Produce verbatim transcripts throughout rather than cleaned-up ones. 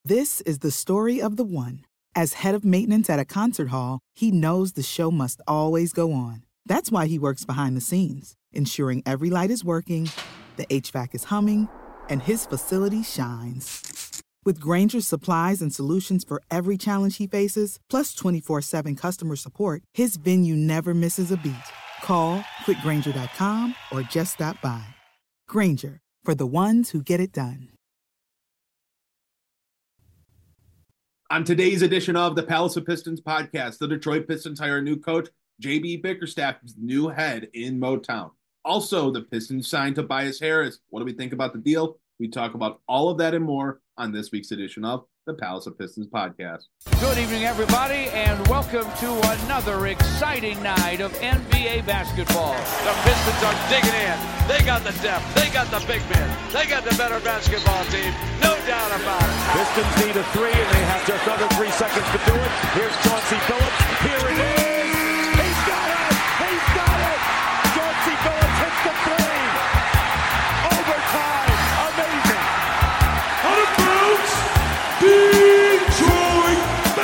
This is the story of the one. As head of maintenance at a concert hall, he knows the show must always go on. That's why he works behind the scenes, ensuring every light is working, the H V A C is humming, and his facility shines. With Grainger's supplies and solutions for every challenge he faces, plus twenty-four seven customer support, his venue never misses a beat. Call quick grainger dot com or just stop by. Grainger, for the ones who get it done. On today's edition of the Palace of Pistons podcast, the Detroit Pistons hire a new coach. J B Bickerstaff is the new head in Motown. Also, the Pistons signed Tobias Harris. What do we think about the deal? We talk about all of that and more on this week's edition of the Palace of Pistons podcast. Good evening, everybody, and welcome to another exciting night of N B A basketball. The Pistons are digging in. They got the depth. They got the big men. They got the better basketball team. No doubt about it. Pistons need a three, and they have just under three seconds to do it. Here's Chauncey Billups. Here it is. He's got it. He's got it. Chauncey Billups hits the three. Overtime. Amazing. Out of bounds. Detroit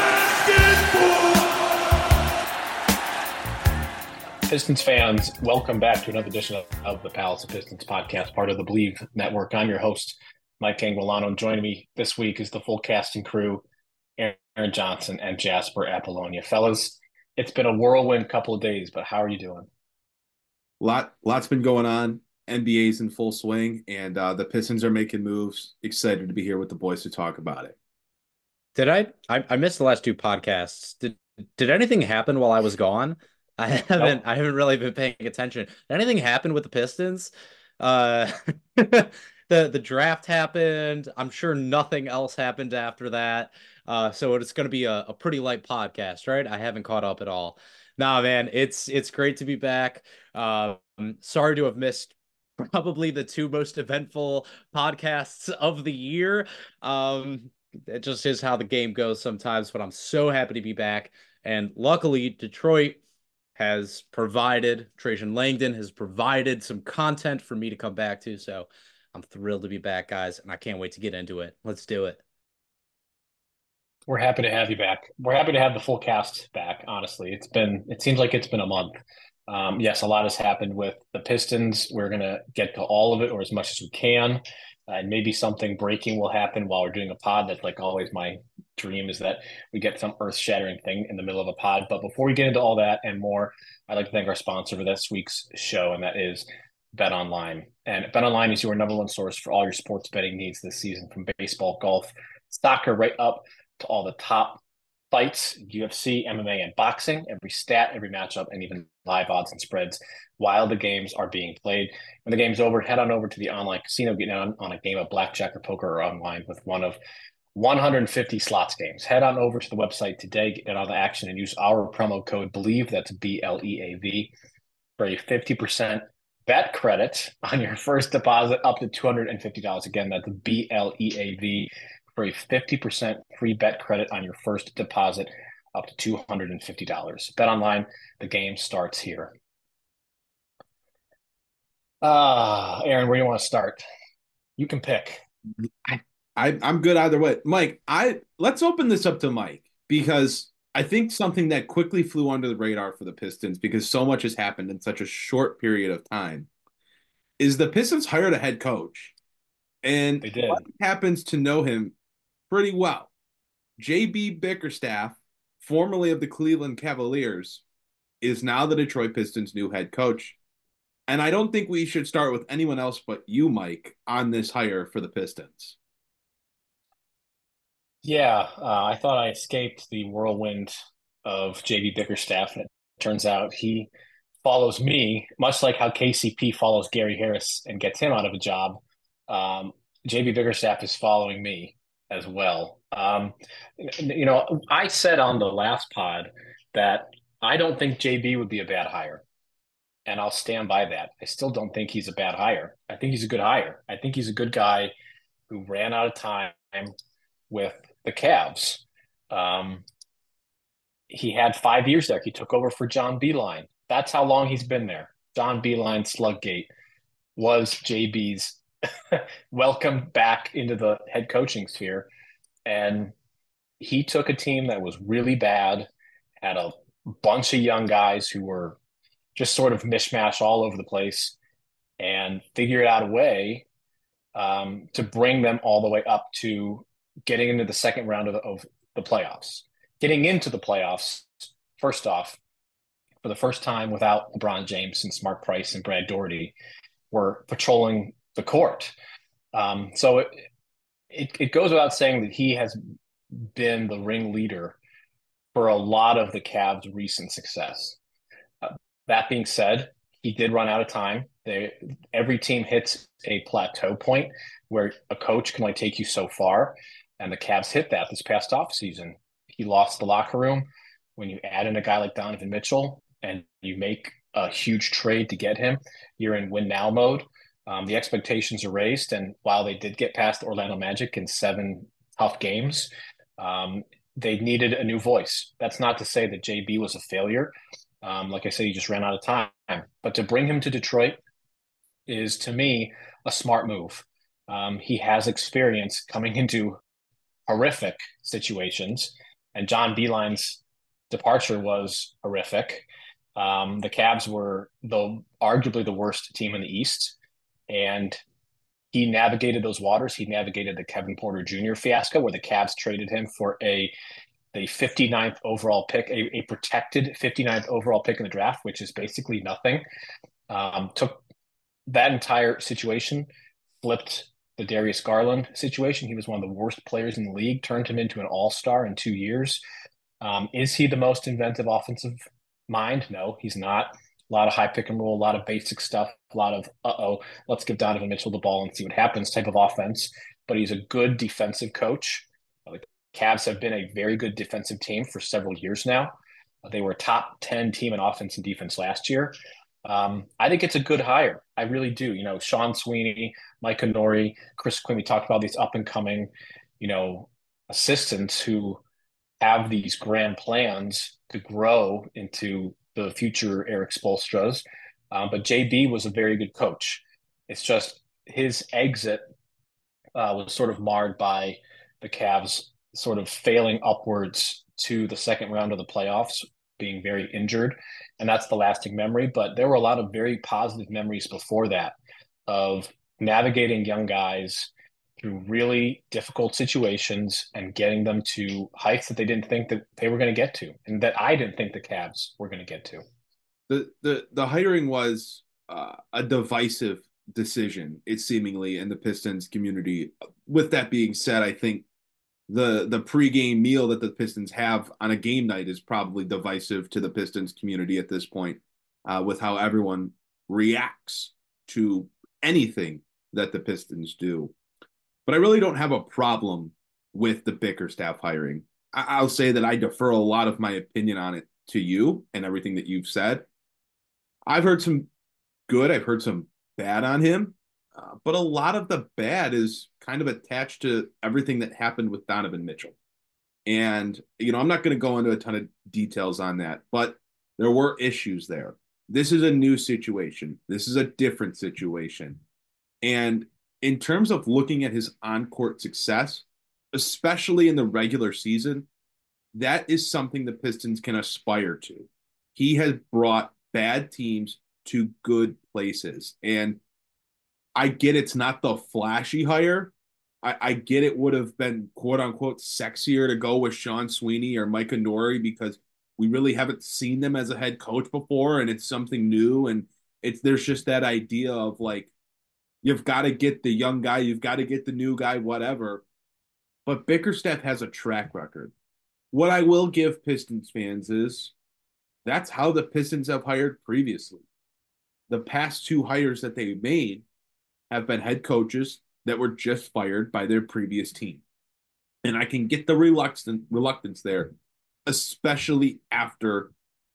basketball. Pistons fans, welcome back to another edition of, of the Palace of Pistons podcast, part of the Believe Network. I'm your host, Mike Tanguilano, and joining me this week is the full cast and crew, Aaron Johnson and Jasper Apollonia. Fellas, it's been a whirlwind couple of days, but how are you doing? Lot, lots been going on. N B A's in full swing, and uh, the Pistons are making moves. Excited to be here with the boys to talk about it. Did I, I? I missed the last two podcasts. Did Did anything happen while I was gone? I haven't. Nope. I haven't really been paying attention. Did anything happen with the Pistons? Uh, the the draft happened. I'm sure nothing else happened after that. Uh, so it's going to be a, a pretty light podcast, right? I haven't caught up at all. Nah, man, it's it's great to be back. Um, sorry to have missed probably the two most eventful podcasts of the year. Um, it just is how the game goes sometimes, but I'm so happy to be back. And luckily, Detroit has provided, Trajan Langdon has provided some content for me to come back to. So I'm thrilled to be back, guys, and I can't wait to get into it. Let's do it. We're happy to have you back. We're happy to have the full cast back, honestly. It's been, it seems like it's been a month. Um, yes, a lot has happened with the Pistons. We're going to get to all of it, or as much as we can. Uh, and maybe something breaking will happen while we're doing a pod. That's like always my dream, is that we get some earth-shattering thing in the middle of a pod. But before we get into all that and more, I'd like to thank our sponsor for this week's show, and that is BetOnline. And BetOnline is your number one source for all your sports betting needs this season, from baseball, golf, soccer, right up to all the top fights, U F C, M M A, and boxing. Every stat, every matchup, and even live odds and spreads while the games are being played. When the game's over, head on over to the online casino, get on, on a game of blackjack or poker, or online with one of one hundred fifty slots games. Head on over to the website today, get in on the action, and use our promo code BELIEVE, that's B L E A V, for a fifty percent bet credit on your first deposit up to two hundred fifty dollars. Again, that's B L E A V, for a fifty percent free bet credit on your first deposit up to two hundred fifty dollars. Bet online, the game starts here. Ah, uh, Aaron, where do you want to start? You can pick. I, I, I'm good either way. Mike, I let's open this up to Mike, because I think something that quickly flew under the radar for the Pistons, because so much has happened in such a short period of time, is the Pistons hired a head coach. And they did. What happens to know him pretty well? J B Bickerstaff, formerly of the Cleveland Cavaliers, is now the Detroit Pistons' new head coach. And I don't think we should start with anyone else but you, Mike, on this hire for the Pistons. Yeah, uh, I thought I escaped the whirlwind of J B Bickerstaff, and it turns out he follows me, much like how K C P follows Gary Harris and gets him out of a job. Um, J B Bickerstaff is following me as well. Um, you know, I said on the last pod that I don't think J B would be a bad hire, and I'll stand by that. I still don't think he's a bad hire. I think he's a good hire. I think he's a good guy who ran out of time with the Cavs. Um, he had five years there. He took over for John Beilein. That's how long he's been there. John Beilein Sluggate was J B's welcome back into the head coaching sphere. And he took a team that was really bad, had a bunch of young guys who were just sort of mishmash all over the place, and figured out a way um, to bring them all the way up to getting into the second round of the, of the playoffs. Getting into the playoffs, first off, for the first time without LeBron James, since Mark Price and Brad Daugherty were patrolling the court. Um, so it, it, it goes without saying that he has been the ringleader for a lot of the Cavs' recent success. Uh, that being said, he did run out of time. They, every team hits a plateau point where a coach can only take you so far, and the Cavs hit that this past offseason. He lost the locker room. When you add in a guy like Donovan Mitchell and you make a huge trade to get him, you're in win now mode. Um, the expectations are raised, and while they did get past Orlando Magic in seven tough games, um, they needed a new voice. That's not to say that J B was a failure. Um, like I said, he just ran out of time. But to bring him to Detroit is, to me, a smart move. Um, he has experience coming into horrific situations, and John Beilein's departure was horrific. Um, the Cavs were the arguably the worst team in the East, and he navigated those waters. He navigated the Kevin Porter Junior fiasco, where the Cavs traded him for a the fifty-ninth overall pick, a, a protected fifty-ninth overall pick in the draft, which is basically nothing. Um, took that entire situation, flipped the Darius Garland situation. He was one of the worst players in the league, turned him into an all-star in two years. Um, is he the most inventive offensive mind? No, he's not. A lot of high pick and roll, a lot of basic stuff, a lot of, uh-oh, let's give Donovan Mitchell the ball and see what happens type of offense. But he's a good defensive coach. The Cavs have been a very good defensive team for several years now. They were a top ten team in offense and defense last year. Um, I think it's a good hire. I really do. You know, Sean Sweeney, Micah Nori, Chris Quinn, we talked about these up-and-coming, you know, assistants who have these grand plans to grow into the future Eric Spoelstras. Um, but J B was a very good coach. It's just his exit uh, was sort of marred by the Cavs sort of failing upwards to the second round of the playoffs, being very injured. And that's the lasting memory. But there were a lot of very positive memories before that of navigating young guys through really difficult situations and getting them to heights that they didn't think that they were going to get to, and that I didn't think the Cavs were going to get to. The the the hiring was uh, a divisive decision, it seemingly, in the Pistons community. With that being said, I think the the pregame meal that the Pistons have on a game night is probably divisive to the Pistons community at this point, uh, with how everyone reacts to anything that the Pistons do. But I really don't have a problem with the Bickerstaff hiring. I- I'll say that I defer a lot of my opinion on it to you and everything that you've said. I've heard some good, I've heard some bad on him, uh, but a lot of the bad is kind of attached to everything that happened with Donovan Mitchell. And, you know, I'm not going to go into a ton of details on that, but there were issues there. This is a new situation. This is a different situation. And in terms of looking at his on-court success, especially in the regular season, that is something the Pistons can aspire to. He has brought bad teams to good places. And I get it's not the flashy hire. I, I get it would have been quote-unquote sexier to go with Sean Sweeney or Micah Nori because we really haven't seen them as a head coach before, and it's something new. And it's there's just that idea of like, you've got to get the young guy, you've got to get the new guy, whatever. But Bickerstaff has a track record. What I will give Pistons fans is that's how the Pistons have hired previously. The past two hires that they made have been head coaches that were just fired by their previous team. And I can get the reluctance, reluctance there, especially after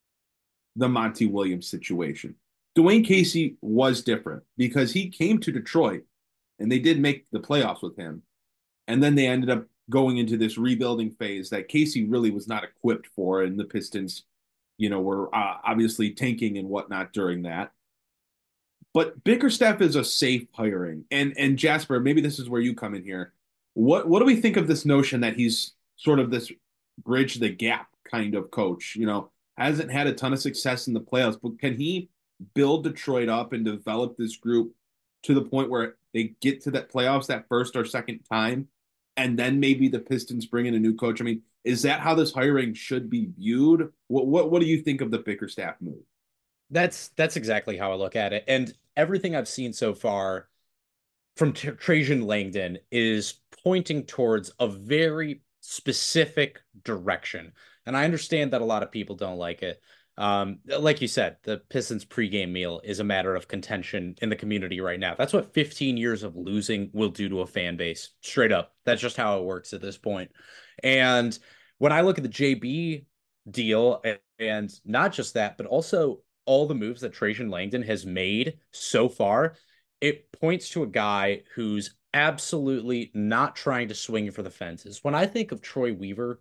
the Monty Williams situation. Dwayne Casey was different because he came to Detroit and they did make the playoffs with him. And then they ended up going into this rebuilding phase that Casey really was not equipped for. And the Pistons, you know, were uh, obviously tanking and whatnot during that. But Bickerstaff is a safe hiring. And, and Jasper, maybe this is where you come in here. What what do we think of this notion that he's sort of this bridge the gap kind of coach? You know, hasn't had a ton of success in the playoffs, but can he build Detroit up and develop this group to the point where they get to that playoffs that first or second time, and then maybe the Pistons bring in a new coach? I mean, is that how this hiring should be viewed? What what what do you think of the Bickerstaff move? That's that's exactly how I look at it. And everything I've seen so far from T- Trajan Langdon is pointing towards a very specific direction. And I understand that a lot of people don't like it. Um, like you said, the Pistons pregame meal is a matter of contention in the community right now. That's what fifteen years of losing will do to a fan base. Straight up. That's just how it works at this point. And when I look at the J B deal, and, and not just that, but also all the moves that Trajan Langdon has made so far, it points to a guy who's absolutely not trying to swing for the fences. When I think of Troy Weaver,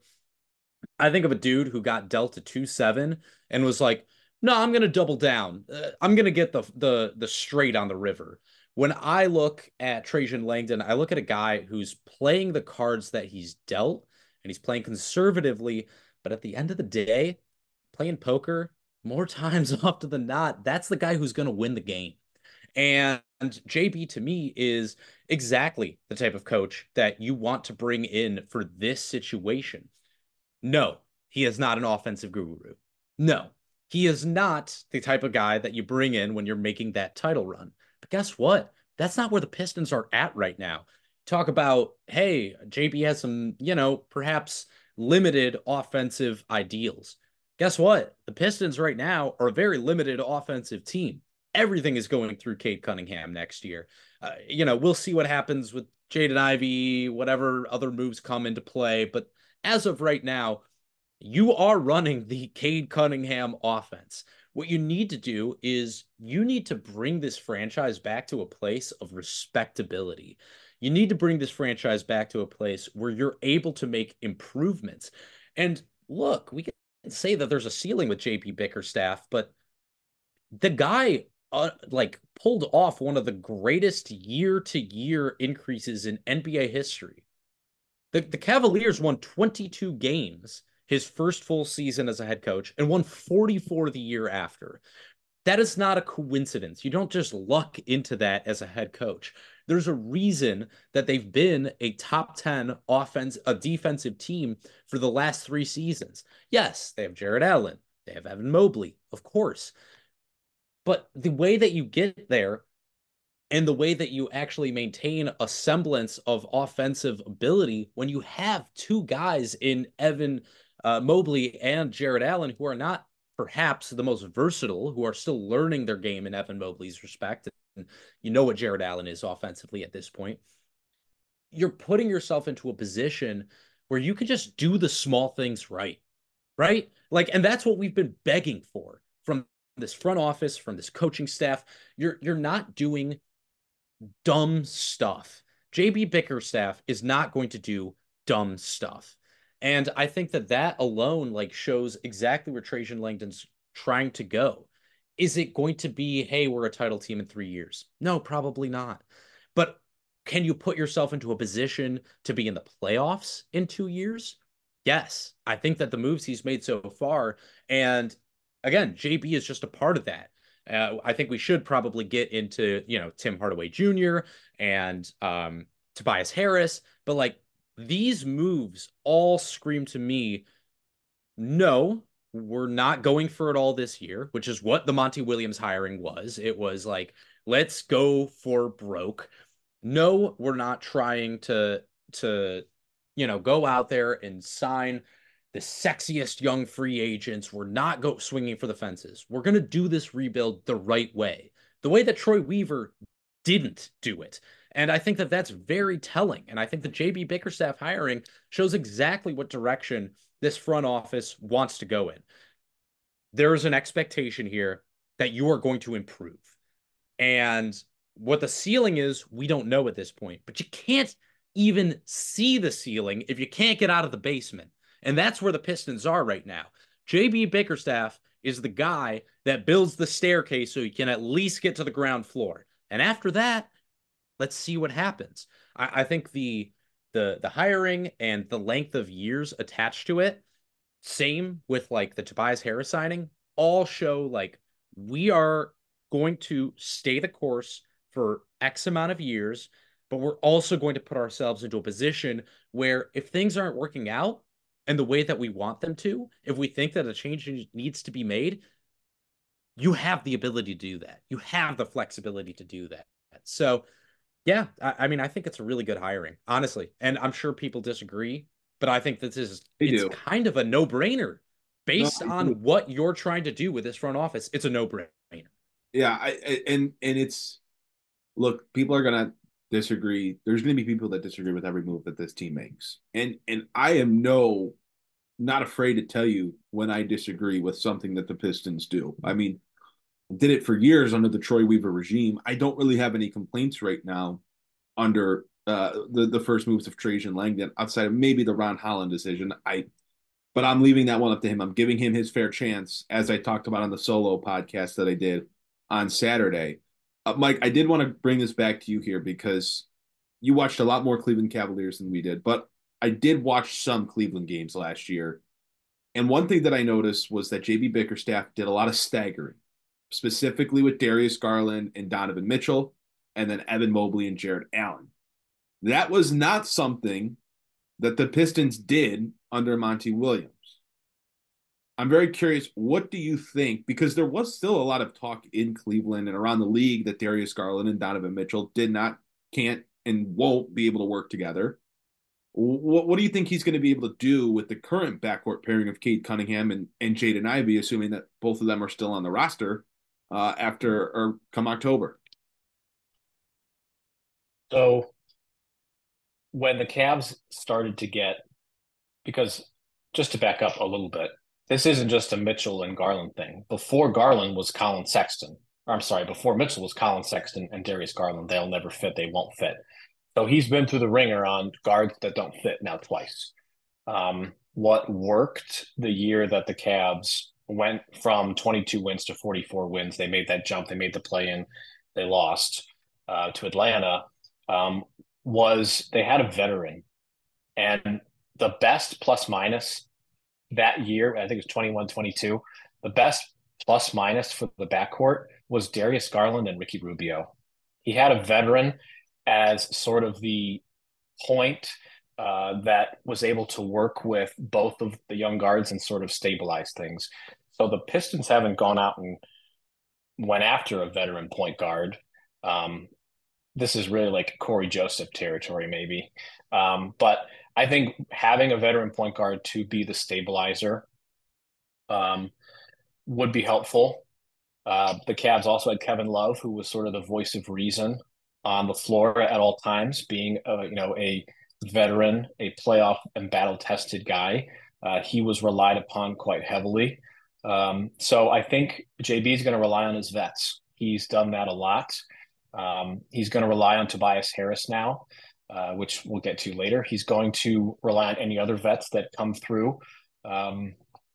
I think of a dude who got dealt a two seven and was like, no, I'm going to double down. Uh, I'm going to get the, the, the straight on the river. When I look at Trajan Langdon, I look at a guy who's playing the cards that he's dealt, and he's playing conservatively. But at the end of the day, playing poker, more times often than not, that's the guy who's going to win the game. And J B, to me, is exactly the type of coach that you want to bring in for this situation. No, he is not an offensive guru. No, he is not the type of guy that you bring in when you're making that title run. But guess what? That's not where the Pistons are at right now. Talk about, hey, J B has some, you know, perhaps limited offensive ideals. Guess what? The Pistons right now are a very limited offensive team. Everything is going through Cade Cunningham next year. Uh, you know, we'll see what happens with Jaden Ivey, whatever other moves come into play. But as of right now, you are running the Cade Cunningham offense. What you need to do is you need to bring this franchise back to a place of respectability. You need to bring this franchise back to a place where you're able to make improvements. And look, we can say that there's a ceiling with J B Bickerstaff, but the guy uh, like pulled off one of the greatest year-to-year increases in N B A history. The, the Cavaliers won twenty-two games his first full season as a head coach and won forty-four the year after. That is not a coincidence. You don't just luck into that as a head coach. There's a reason that they've been a top ten offense, a defensive team for the last three seasons. Yes, they have Jared Allen. They have Evan Mobley, of course. But the way that you get there and the way that you actually maintain a semblance of offensive ability when you have two guys in Evan uh, Mobley and Jared Allen who are not perhaps the most versatile, who are still learning their game in Evan Mobley's respect. And you know what Jared Allen is offensively at this point. You're putting yourself into a position where you can just do the small things right, right? Like, and that's what we've been begging for from this front office, from this coaching staff. You're you're not doing dumb stuff. J B Bickerstaff is not going to do dumb stuff. And I think that that alone like shows exactly where Trajan Langdon's trying to go. Is it going to be, hey, we're a title team in three years? No, probably not. But can you put yourself into a position to be in the playoffs in two years? Yes. I think that the moves he's made so far, and again, J B is just a part of that. Uh, I think we should probably get into, you know, Tim Hardaway Junior and um, Tobias Harris, but like these moves all scream to me, no, we're not going for it all this year, which is what the Monty Williams hiring was. It was like, let's go for broke. No, we're not trying to, to, you know, go out there and sign the sexiest young free agents. We're not go swinging for the fences. We're going to do this rebuild the right way, the way that Troy Weaver didn't do it. And I think that that's very telling. And I think the J B Bickerstaff hiring shows exactly what direction this front office wants to go in. There is an expectation here that you are going to improve. And what the ceiling is, we don't know at this point, but you can't even see the ceiling if you can't get out of the basement. And that's where the Pistons are right now. J B Bickerstaff is the guy that builds the staircase so you can at least get to the ground floor. And after that, let's see what happens. I, I think the the the hiring and the length of years attached to it, same with like the Tobias Harris signing, all show like we are going to stay the course for X amount of years, but we're also going to put ourselves into a position where if things aren't working out and the way that we want them to, if we think that a change needs to be made, you have the ability to do that. You have the flexibility to do that. So, yeah, I, I mean, I think it's a really good hiring, honestly. And I'm sure people disagree, but I think this is They it's do. kind of a no-brainer based No, on what you're trying to do with this front office. It's a no-brainer. Yeah, I, I and and it's look, people are gonna disagree. There's gonna be people that disagree with every move that this team makes, and and I am no not afraid to tell you when I disagree with something that the Pistons do. I mean, did it for years under the Troy Weaver regime. I don't really have any complaints right now under uh, the the first moves of Trajan Langdon, outside of maybe the Ron Holland decision. I, but I'm leaving that one up to him. I'm giving him his fair chance, as I talked about on the solo podcast that I did on Saturday. Uh, Mike, I did want to bring this back to you here because you watched a lot more Cleveland Cavaliers than we did, but I did watch some Cleveland games last year. And one thing that I noticed was that J B Bickerstaff did a lot of staggering, specifically with Darius Garland and Donovan Mitchell, and then Evan Mobley and Jarrett Allen. That was not something that the Pistons did under Monty Williams. I'm very curious, what do you think? Because there was still a lot of talk in Cleveland and around the league that Darius Garland and Donovan Mitchell did not, can't, and won't be able to work together. What, what do you think he's going to be able to do with the current backcourt pairing of Cade Cunningham and, and Jaden Ivey, assuming that both of them are still on the roster uh, after or come October? So when the Cavs started to get, because just to back up a little bit, this isn't just a Mitchell and Garland thing. Before Garland was Colin Sexton. Or I'm sorry, before Mitchell was Colin Sexton and Darius Garland. They'll never fit. They won't fit. So he's been through the ringer on guards that don't fit now twice. Um, what worked the year that the Cavs went from twenty-two wins to forty-four wins, they made that jump. They made the play-in. They lost uh, to Atlanta. Um, was they had a veteran. And the best plus minus that year, I think it was twenty-one twenty-two, the best plus minus for the backcourt was Darius Garland and Ricky Rubio. He had a veteran as sort of the point uh, that was able to work with both of the young guards and sort of stabilize things. So the Pistons haven't gone out and went after a veteran point guard. Um, this is really like Corey Joseph territory, maybe. Um, but I think having a veteran point guard to be the stabilizer um, would be helpful. Uh, the Cavs also had Kevin Love, who was sort of the voice of reason on the floor at all times, being uh, you know a veteran, a playoff and battle-tested guy. Uh, he was relied upon quite heavily. Um, so I think J B is going to rely on his vets. He's done that a lot. Um, he's going to rely on Tobias Harris now, uh, which we'll get to later. He's going to rely on any other vets that come through. Um,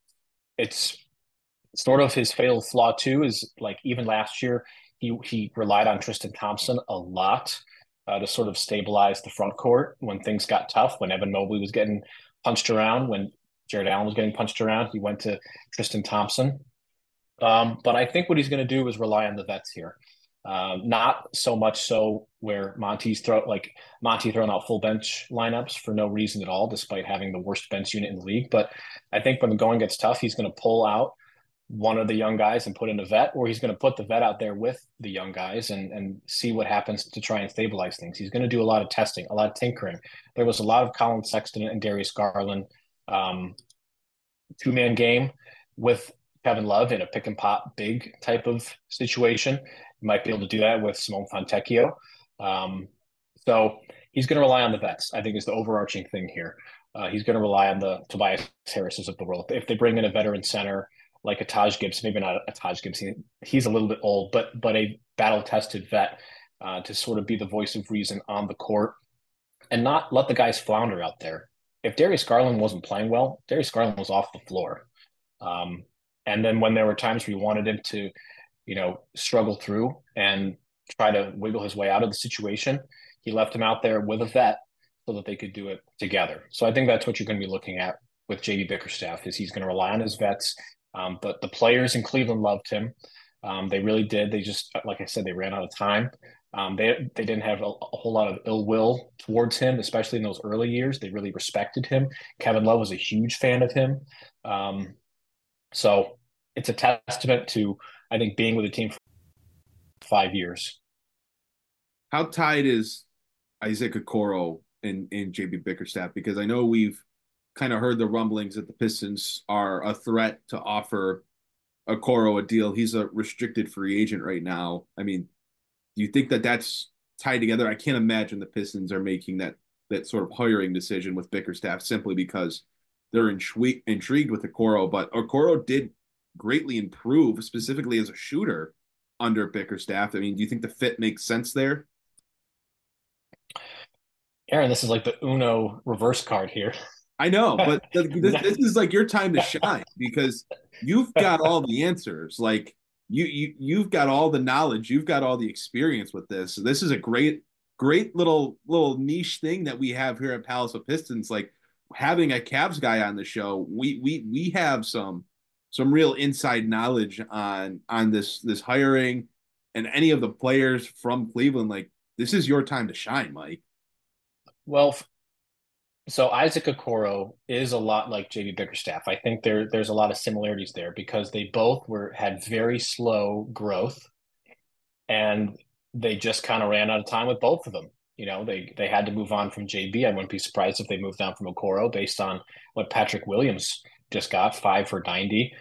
it's sort of his fatal flaw too, is like even last year, he, he relied on Tristan Thompson a lot uh, to sort of stabilize the front court when things got tough, when Evan Mobley was getting punched around, when Jarrett Allen was getting punched around, he went to Tristan Thompson. Um, but I think what he's going to do is rely on the vets here. Um, not so much so where Monty's throw like Monty throwing out full bench lineups for no reason at all, despite having the worst bench unit in the league. But I think when the going gets tough, he's going to pull out one of the young guys and put in a vet, or he's going to put the vet out there with the young guys and, and see what happens to try and stabilize things. He's going to do a lot of testing, a lot of tinkering. There was a lot of Colin Sexton and Darius Garland um, two-man game with Kevin Love in a pick and pop big type of situation. You might be able to do that with Simone Fontecchio. Um, so he's going to rely on the vets, I think, is the overarching thing here. Uh, he's going to rely on the Tobias Harrises of the world. If they bring in a veteran center like a Taj Gibson, maybe not a Taj Gibson, he's a little bit old, but but a battle-tested vet uh, to sort of be the voice of reason on the court and not let the guys flounder out there. If Darius Garland wasn't playing well, Darius Garland was off the floor. Um, and then when there were times we wanted him to, you know, struggle through and try to wiggle his way out of the situation, he left him out there with a vet so that they could do it together. So I think that's what you're going to be looking at with J D Bickerstaff, is he's going to rely on his vets. Um, but the players in Cleveland loved him. Um, they really did. They just, like I said, they ran out of time. Um, they they didn't have a, a whole lot of ill will towards him, especially in those early years. They really respected him. Kevin Love was a huge fan of him. Um, so it's a testament to, I think, being with the team for five years. How tied is Isaac Okoro and, and J B Bickerstaff? Because I know we've kind of heard the rumblings that the Pistons are a threat to offer Okoro a deal. He's a restricted free agent right now. I mean, do you think that that's tied together? I can't imagine the Pistons are making that that sort of hiring decision with Bickerstaff simply because they're intri- intrigued with Okoro. But Okoro did greatly improve, specifically as a shooter, under Bickerstaff. I mean, do you think the fit makes sense there? Aaron, this is like the Uno reverse card here. I know, but this, this is like your time to shine because you've got all the answers. Like you, you, you've got all the knowledge. You've got all the experience with this. So this is a great, great little little niche thing that we have here at Palace of Pistons. Like having a Cavs guy on the show, we we we have some some real inside knowledge on on this this hiring and any of the players from Cleveland. Like this is your time to shine, Mike. Well, so Isaac Okoro is a lot like J D Bickerstaff. I think there there's a lot of similarities there because they both were had very slow growth, and they just kind of ran out of time with both of them. You know, they they had to move on from J B. I wouldn't be surprised if they moved on from Okoro based on what Patrick Williams just got, five for ninety.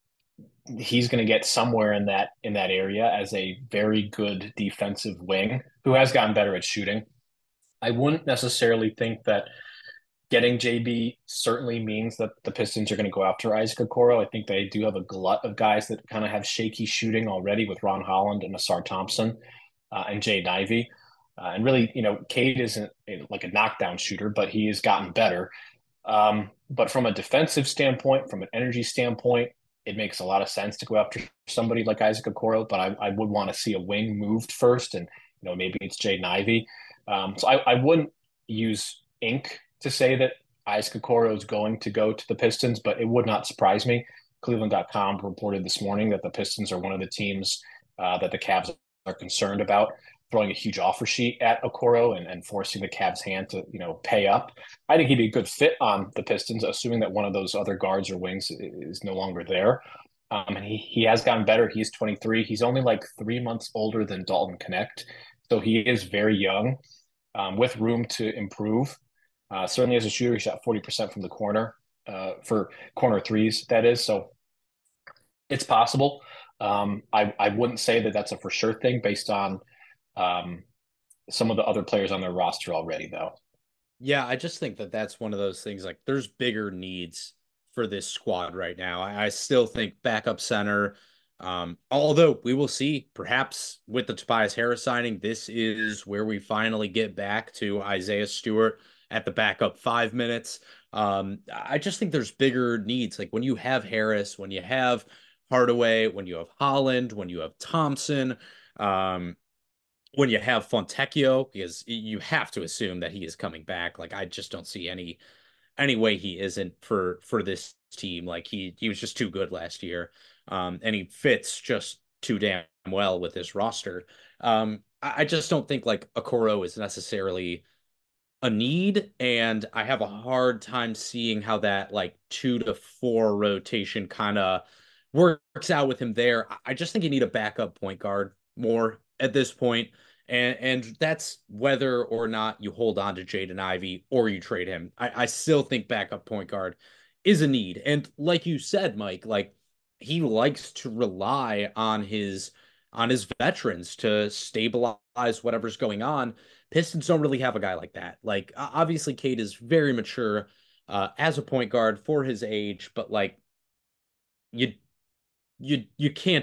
He's going to get somewhere in that in that area as a very good defensive wing who has gotten better at shooting. I wouldn't necessarily think that getting J B certainly means that the Pistons are going to go after Isaac Okoro. I think they do have a glut of guys that kind of have shaky shooting already with Ron Holland and Asar Thompson uh, and Jaden Ivey. Uh, and really, you know, Cade isn't like a knockdown shooter, but he has gotten better. Um, but from a defensive standpoint, from an energy standpoint, it makes a lot of sense to go after somebody like Isaac Okoro. But I, I would want to see a wing moved first, and you know maybe it's Jaden Ivey. Um, so I, I wouldn't use ink to say that Isaac Okoro is going to go to the Pistons, but it would not surprise me. Cleveland dot com reported this morning that the Pistons are one of the teams uh, that the Cavs are concerned about throwing a huge offer sheet at Okoro and, and forcing the Cavs' hand to, you know, pay up. I think he'd be a good fit on the Pistons, assuming that one of those other guards or wings is no longer there. Um, and he, he has gotten better. He's twenty-three. He's only like three months older than Dalton Knecht. So he is very young um, with room to improve. Uh, certainly as a shooter, he shot forty percent from the corner uh, for corner threes, that is. So it's possible. Um, I, I wouldn't say that that's a for sure thing based on um, some of the other players on their roster already, though. Yeah, I just think that that's one of those things. Like, there's bigger needs for this squad right now. I, I still think backup center, um, although we will see, perhaps with the Tobias Harris signing, this is where we finally get back to Isaiah Stewart at the backup five minutes. Um, I just think there's bigger needs. Like when you have Harris, when you have Hardaway, when you have Holland, when you have Thompson, um, when you have Fontecchio, because you have to assume that he is coming back. Like I just don't see any any way he isn't for for this team. Like he he was just too good last year, um, and he fits just too damn well with this roster. Um, I, I just don't think like Okoro is necessarily a need, and I have a hard time seeing how that like two to four rotation kind of works out with him there. I just think you need a backup point guard more at this point, and and that's whether or not you hold on to Jaden Ivey or you trade him. I, I still think backup point guard is a need, and like you said, Mike, like he likes to rely on his on his veterans to stabilize whatever's going on. Pistons don't really have a guy like that. Like obviously, Cade is very mature uh, as a point guard for his age, but like you you you can't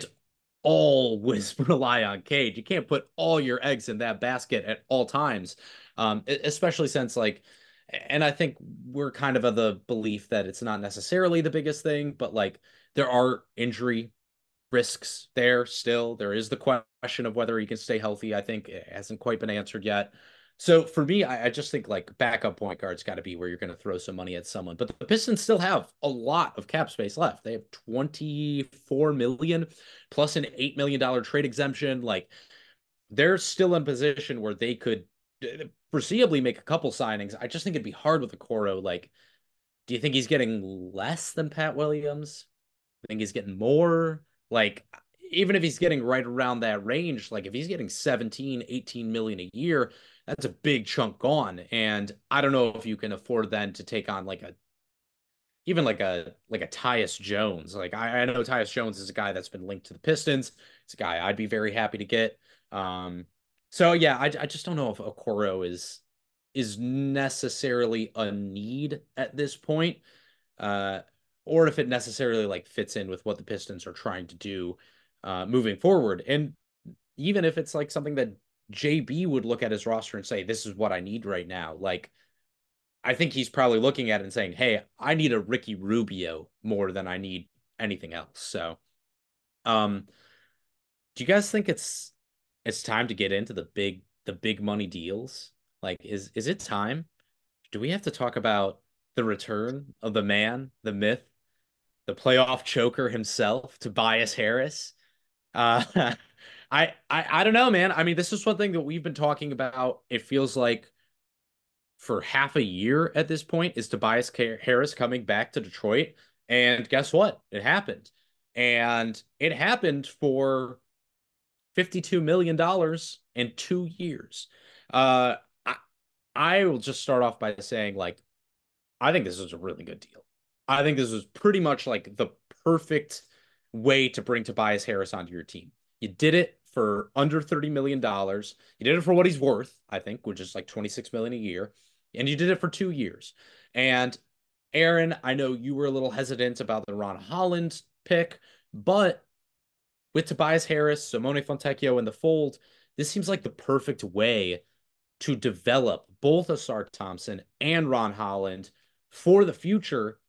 always rely on Cade. You can't put all your eggs in that basket at all times, um, especially since like, and I think we're kind of of the belief that it's not necessarily the biggest thing, but like there are injury risks there still. There is the question of whether he can stay healthy. I think it hasn't quite been answered yet. So for me, I, I just think like backup point guard's got to be where you're going to throw some money at someone. But the Pistons still have a lot of cap space left. They have twenty-four million plus an eight million dollar trade exemption. Like they're still in a position where they could foreseeably make a couple signings. I just think it'd be hard with Okoro. Like, do you think he's getting less than Pat Williams? I think he's getting more. Like, even if he's getting right around that range, like if he's getting seventeen, eighteen million a year, that's a big chunk gone. And I don't know if you can afford then to take on like a even like a like a Tyus Jones. Like I, I know Tyus Jones is a guy that's been linked to the Pistons. It's a guy I'd be very happy to get. Um, so yeah, I, I just don't know if Okoro is is necessarily a need at this point, uh, or if it necessarily like fits in with what the Pistons are trying to do uh, moving forward. And even if it's like something that J B would look at his roster and say, "This is what I need right now," like. I think he's probably looking at it and saying, hey, I need a Ricky Rubio more than I need anything else. So, um, do you guys think it's it's time to get into the big the big money deals? Like, is is it time? Do we have to talk about the return of the man, the myth, the playoff choker himself, Tobias Harris? Uh, I, I I don't know, man. I mean, this is one thing that we've been talking about. It feels like for half a year at this point is Tobias Harris coming back to Detroit. And guess what? It happened. And it happened for fifty-two million dollars in two years. Uh, I, I will just start off by saying, like, I think this is a really good deal. I think this was pretty much like the perfect way to bring Tobias Harris onto your team. You did it for under thirty million dollars. You did it for what he's worth, I think, which is like twenty-six million dollars a year. And you did it for two years. And Aaron, I know you were a little hesitant about the Ron Holland pick, but with Tobias Harris, Simone Fontecchio in the fold, this seems like the perfect way to develop both Ausar Thompson and Ron Holland for the future,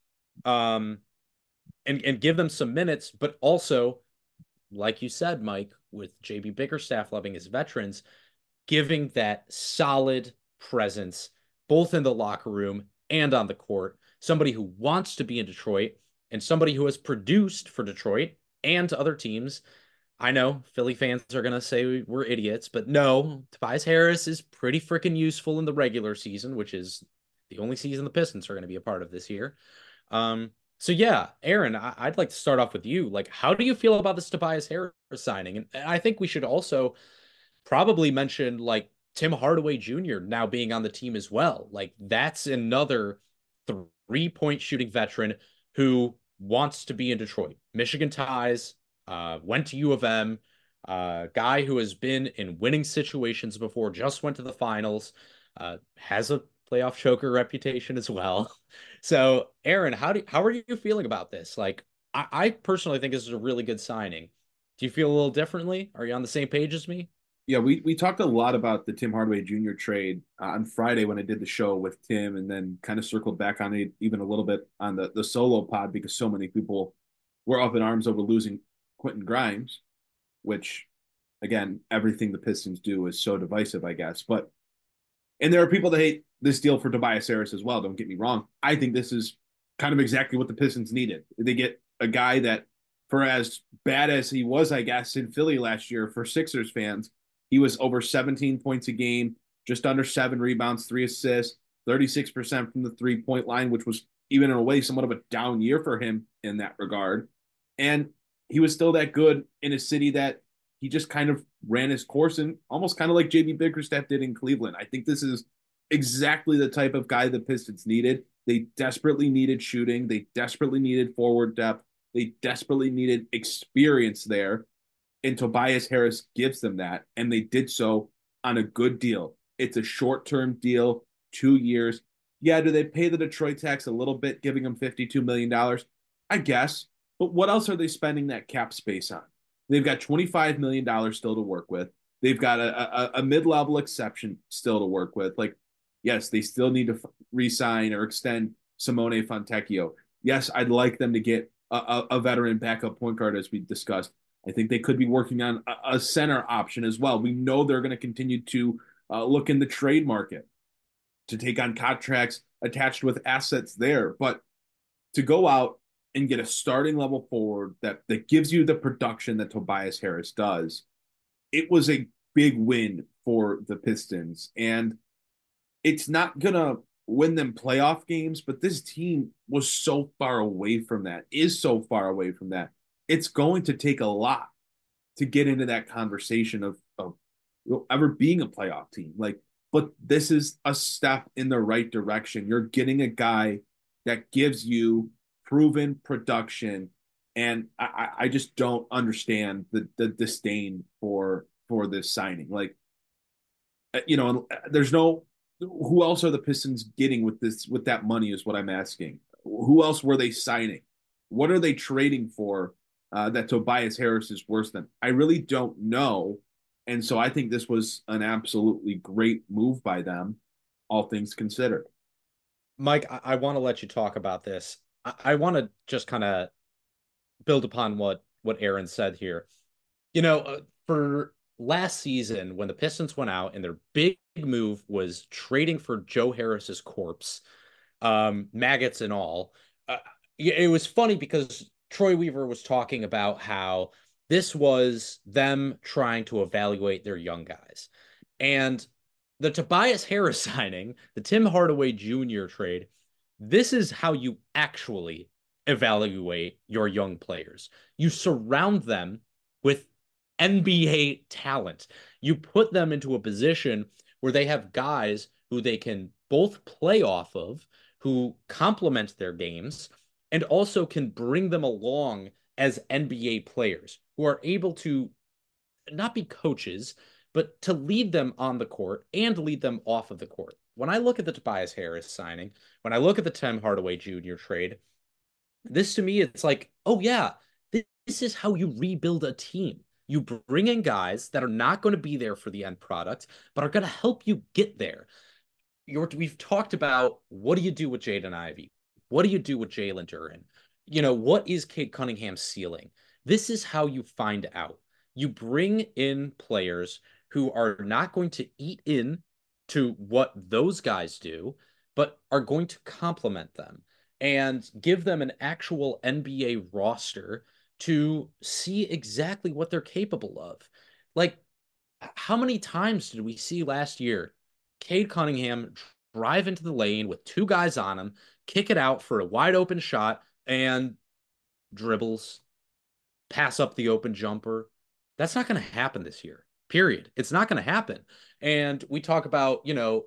um, and, and give them some minutes, but also, like you said, Mike, with J B Bickerstaff loving his veterans, giving that solid presence both in the locker room and on the court, somebody who wants to be in Detroit and somebody who has produced for Detroit and other teams. I know Philly fans are going to say we're idiots, but no, Tobias Harris is pretty freaking useful in the regular season, which is the only season the Pistons are going to be a part of this year. Um, so yeah, Aaron, I- I'd like to start off with you. Like, how do you feel about this Tobias Harris signing? And I think we should also probably mention like Tim Hardaway Junior now being on the team as well. Like that's another three-point shooting veteran who wants to be in Detroit. Michigan ties, uh, went to U of M, uh, guy who has been in winning situations before, just went to the finals, uh, has a playoff choker reputation as well. So, Aaron, how do how are you feeling about this? Like, I, I personally think this is a really good signing. Do you feel a little differently? Are you on the same page as me? Yeah, we, we talked a lot about the Tim Hardaway Junior trade uh, on Friday when I did the show with Tim, and then kind of circled back on it even a little bit on the, the solo pod because so many people were up in arms over losing Quentin Grimes, which, again, everything the Pistons do is so divisive, I guess. But and there are people that hate this deal for Tobias Harris as well. Don't get me wrong. I think this is kind of exactly what the Pistons needed. They get a guy that, for as bad as he was, I guess, in Philly last year for Sixers fans, he was over seventeen points a game, just under seven rebounds, three assists, thirty-six percent from the three-point line, which was even in a way somewhat of a down year for him in that regard. And he was still that good in a city that he just kind of ran his course in, almost kind of like J B Bickerstaff did in Cleveland. I think this is exactly the type of guy the Pistons needed. They desperately needed shooting. They desperately needed forward depth. They desperately needed experience there. And Tobias Harris gives them that, and they did so on a good deal. It's a short-term deal, two years. Yeah, do they pay the Detroit tax a little bit, giving them fifty-two million dollars? I guess. But what else are they spending that cap space on? They've got twenty-five million dollars still to work with. They've got a, a, a mid-level exception still to work with. Like, yes, they still need to re-sign or extend Simone Fontecchio. Yes, I'd like them to get a, a, a veteran backup point guard, as we discussed. I think they could be working on a, a center option as well. We know they're going to continue to uh, look in the trade market to take on contracts attached with assets there. But to go out and get a starting level forward that, that gives you the production that Tobias Harris does, it was a big win for the Pistons. And it's not going to win them playoff games, but this team was so far away from that, is so far away from that. It's going to take a lot to get into that conversation of, of ever being a playoff team. Like, but this is a step in the right direction. You're getting a guy that gives you proven production. And I, I just don't understand the, the disdain for, for this signing. Like, you know, there's no, who else are the Pistons getting with this, with that money is what I'm asking. Who else were they signing? What are they trading for uh, that Tobias Harris is worse than? I really don't know. And so I think this was an absolutely great move by them, all things considered. Mike, I, I want to let you talk about this. I, I want to just kind of build upon what, what Aaron said here. You know, uh, for last season, when the Pistons went out and their big move was trading for Joe Harris's corpse, um, maggots and all, uh, it was funny because Troy Weaver was talking about how this was them trying to evaluate their young guys. And the Tobias Harris signing, the Tim Hardaway Junior trade, this is how you actually evaluate your young players. You surround them with N B A talent. You put them into a position where they have guys who they can both play off of, who complement their games, and also can bring them along as N B A players who are able to not be coaches, but to lead them on the court and lead them off of the court. When I look at the Tobias Harris signing, when I look at the Tim Hardaway Junior trade, this to me, it's like, oh yeah, this is how you rebuild a team. You bring in guys that are not going to be there for the end product, but are going to help you get there. You're, we've talked about, what do you do with Jaden Ivey? What do you do with Jalen Duren? You know, what is Cade Cunningham's ceiling? This is how you find out. You bring in players who are not going to eat in to what those guys do, but are going to complement them and give them an actual N B A roster to see exactly what they're capable of. Like, how many times did we see last year Cade Cunningham drive into the lane with two guys on him, kick it out for a wide open shot, and dribbles, pass up the open jumper? That's not going to happen this year, period. It's not going to happen. And we talk about, you know,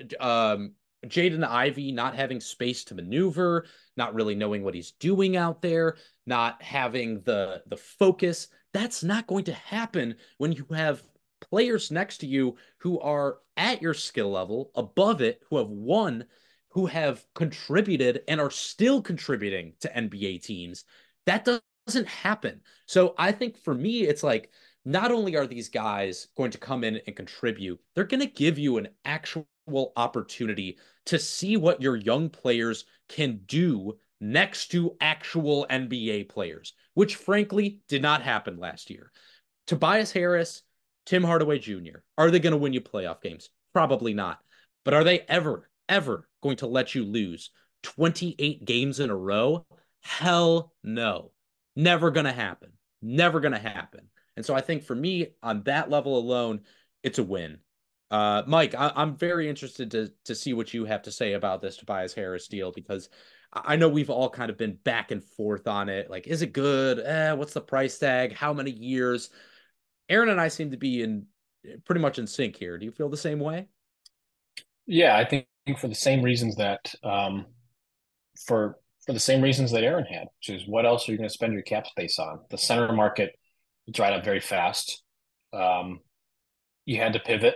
um, Jaden Ivey not having space to maneuver, not really knowing what he's doing out there, not having the the focus. That's not going to happen when you have players next to you who are at your skill level, above it, who have won, who have contributed and are still contributing to N B A teams. That doesn't happen. So I think for me, it's like, not only are these guys going to come in and contribute, they're going to give you an actual opportunity to see what your young players can do next to actual N B A players, which frankly did not happen last year. Tobias Harris, Tim Hardaway Junior, are they going to win you playoff games? Probably not. But are they ever, ever going to let you lose twenty-eight games in a row? Hell no. Never going to happen. Never going to happen. And so I think for me, on that level alone, it's a win. Uh, Mike, I, I'm very interested to to see what you have to say about this Tobias Harris deal, because I know we've all kind of been back and forth on it. Like, is it good? Eh, what's the price tag? How many years? Aaron and I seem to be in pretty much in sync here. Do you feel the same way? Yeah, I think for the same reasons that um, for for the same reasons that Aaron had, which is, what else are you going to spend your cap space on? The center market dried up very fast. Um, you had to pivot.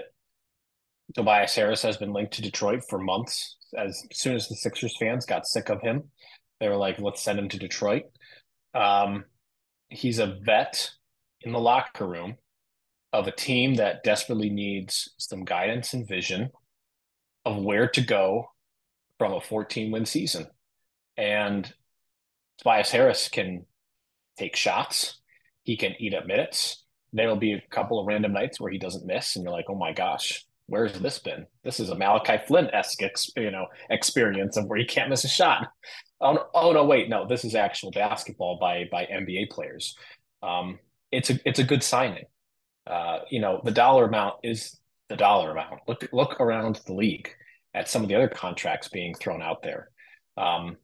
Tobias Harris has been linked to Detroit for months. As soon as the Sixers fans got sick of him, they were like, let's send him to Detroit. Um, he's a vet in the locker room of a team that desperately needs some guidance and vision of where to go from a fourteen-win season. And Tobias Harris can take shots. He can eat up minutes. There will be a couple of random nights where he doesn't miss, and you're like, oh my gosh, Where's this been? This is a Malachi Flynn-esque, you know, experience of where you can't miss a shot. Oh, no, oh no, wait, no, this is actual basketball by by N B A players. Um, it's a it's a good signing. Uh, you know, the dollar amount is the dollar amount. Look look around the league at some of the other contracts being thrown out there. Um,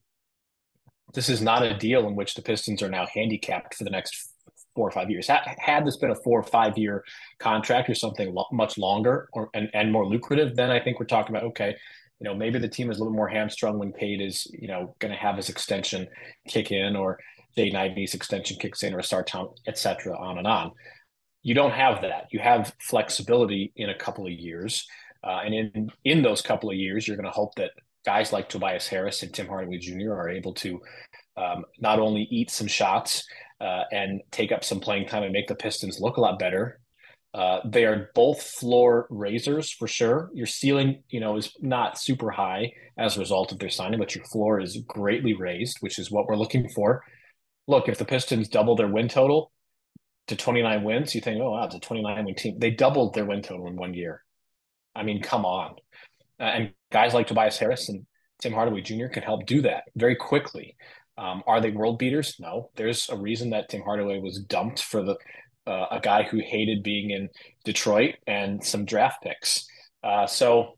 this is not a deal in which the Pistons are now handicapped for the next four or five years. Had this been a four or five year contract or something lo- much longer or and, and more lucrative, then I think we're talking about, okay, you know, maybe the team is a little more hamstrung when Cade is, you know, going to have his extension kick in, or Jaden Ivey's extension kicks in, or Sarton, et cetera, on and on. You don't have that. You have flexibility in a couple of years. Uh, and in, in those couple of years, you're going to hope that guys like Tobias Harris and Tim Hardaway Junior are able to um, not only eat some shots uh, and take up some playing time and make the Pistons look a lot better. Uh, they are both floor raisers for sure. Your ceiling, you know, is not super high as a result of their signing, but your floor is greatly raised, which is what we're looking for. Look, if the Pistons double their win total to twenty-nine wins, you think, oh, wow, it's a twenty-nine win team. They doubled their win total in one year. I mean, come on. Uh, and guys like Tobias Harris and Tim Hardaway Junior can help do that very quickly. Um, are they world beaters? No. There's a reason that Tim Hardaway was dumped for the uh, a guy who hated being in Detroit and some draft picks. Uh, so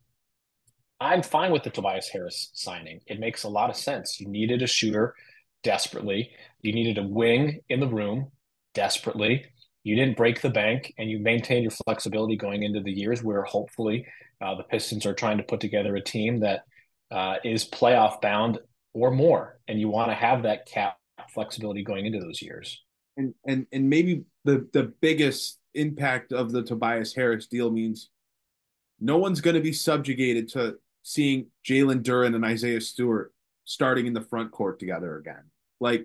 I'm fine with the Tobias Harris signing. It makes a lot of sense. You needed a shooter desperately. You needed a wing in the room desperately. You didn't break the bank, and you maintained your flexibility going into the years where hopefully uh, the Pistons are trying to put together a team that uh, is playoff bound or more, and you want to have that cap flexibility going into those years. And and and maybe the the biggest impact of the Tobias Harris deal means no one's going to be subjugated to seeing Jalen Duren and Isaiah Stewart starting in the front court together again. Like,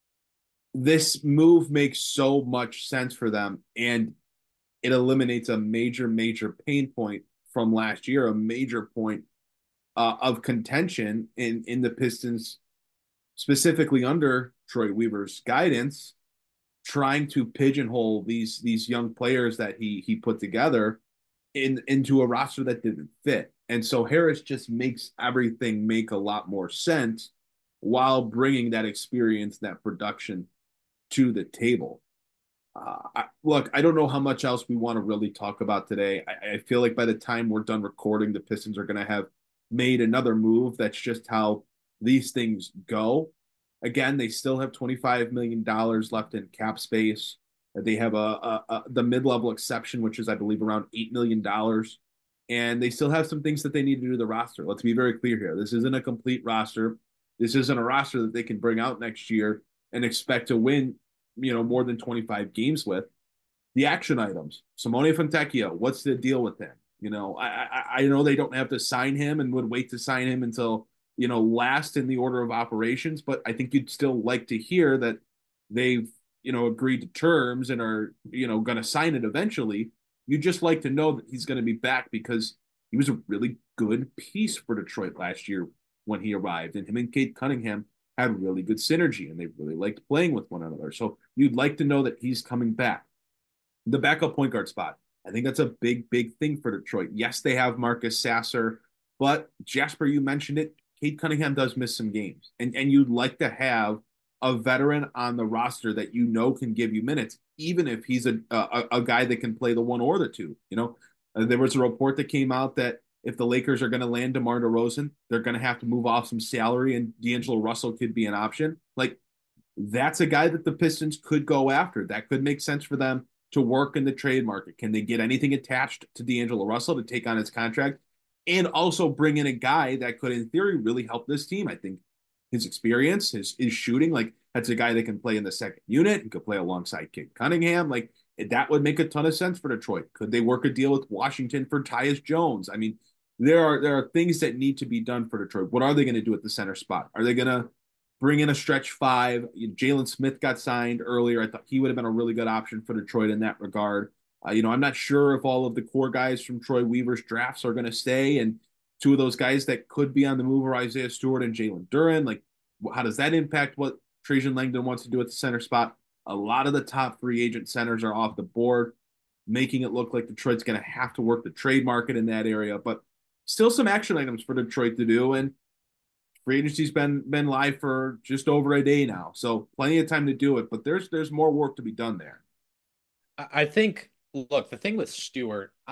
this move makes so much sense for them, and it eliminates a major, major pain point from last year, a major point uh, of contention in, in the Pistons, specifically under Troy Weaver's guidance, trying to pigeonhole these these young players that he he put together in into a roster that didn't fit. And so Harris just makes everything make a lot more sense while bringing that experience, that production to the table. Uh, I, look, I don't know how much else we want to really talk about today. I, I feel like by the time we're done recording, the Pistons are going to have made another move. That's just how these things go. Again, they still have twenty-five million dollars left in cap space. They have a, a, a the mid-level exception, which is, I believe, around eight million dollars. And they still have some things that they need to do to the roster. Let's be very clear here. This isn't a complete roster. This isn't a roster that they can bring out next year and expect to win, you know, more than twenty-five games with. The action items. Simone Fontecchio, what's the deal with him? You know, I, I I know they don't have to sign him and would wait to sign him until, you know, last in the order of operations, but I think you'd still like to hear that they've, you know, agreed to terms and are, you know, going to sign it eventually. You'd just like to know that he's going to be back, because he was a really good piece for Detroit last year when he arrived, and him and Cade Cunningham had really good synergy, and they really liked playing with one another. So you'd like to know that he's coming back. The backup point guard spot, I think that's a big, big thing for Detroit. Yes, they have Marcus Sasser, but Jasper, you mentioned it, Cade Cunningham does miss some games, and, and you'd like to have a veteran on the roster that you know can give you minutes, even if he's a a, a guy that can play the one or the two. You know, uh, there was a report that came out that if the Lakers are going to land DeMar DeRozan, they're going to have to move off some salary, and D'Angelo Russell could be an option. Like, that's a guy that the Pistons could go after. That could make sense for them to work in the trade market. Can they get anything attached to D'Angelo Russell to take on his contract, and also bring in a guy that could, in theory, really help this team? I think his experience, his, his shooting, like, that's a guy that can play in the second unit. He could play alongside Cade Cunningham. Like, that would make a ton of sense for Detroit. Could they work a deal with Washington for Tyus Jones? I mean, there are there are things that need to be done for Detroit. What are they going to do at the center spot? Are they going to bring in a stretch five? Jalen Smith got signed earlier. I thought he would have been a really good option for Detroit in that regard. Uh, you know, I'm not sure if all of the core guys from Troy Weaver's drafts are going to stay, and two of those guys that could be on the move are Isaiah Stewart and Jalen Duren. Like, how does that impact what Trajan Langdon wants to do at the center spot? A lot of the top free agent centers are off the board. making it look like Detroit's going to have to work the trade market in that area, but still some action items for Detroit to do. And free agency's been been live for just over a day now, so plenty of time to do it. But there's there's more work to be done there. I think, look, the thing with Stewart, I,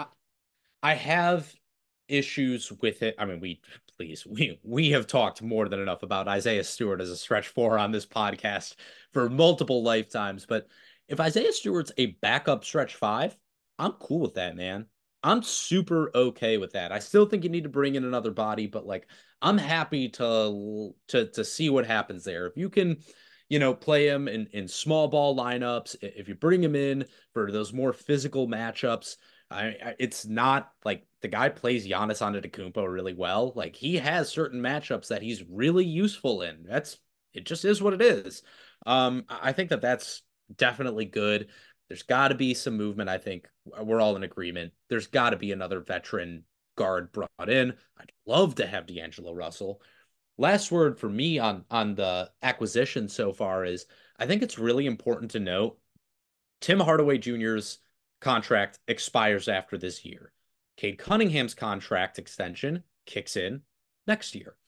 I have issues with it. I mean, we please we we have talked more than enough about Isaiah Stewart as a stretch four on this podcast for multiple lifetimes. But if Isaiah Stewart's a backup stretch five, I'm cool with that, man. I'm super okay with that. I still think you need to bring in another body, but like I'm happy to to to see what happens there. If you can, you know, play him in in small ball lineups, if you bring him in for those more physical matchups, I, I it's not like the guy plays Giannis Antetokounmpo really well. Like he has certain matchups that he's really useful in. That's it. Just is what it is. Um, I think that that's definitely good. There's got to be some movement. I think we're all in agreement. There's got to be another veteran guard brought in. I'd love to have D'Angelo Russell. Last word for me on, on the acquisition so far is I think it's really important to note Tim Hardaway Junior's contract expires after this year. Cade Cunningham's contract extension kicks in next year.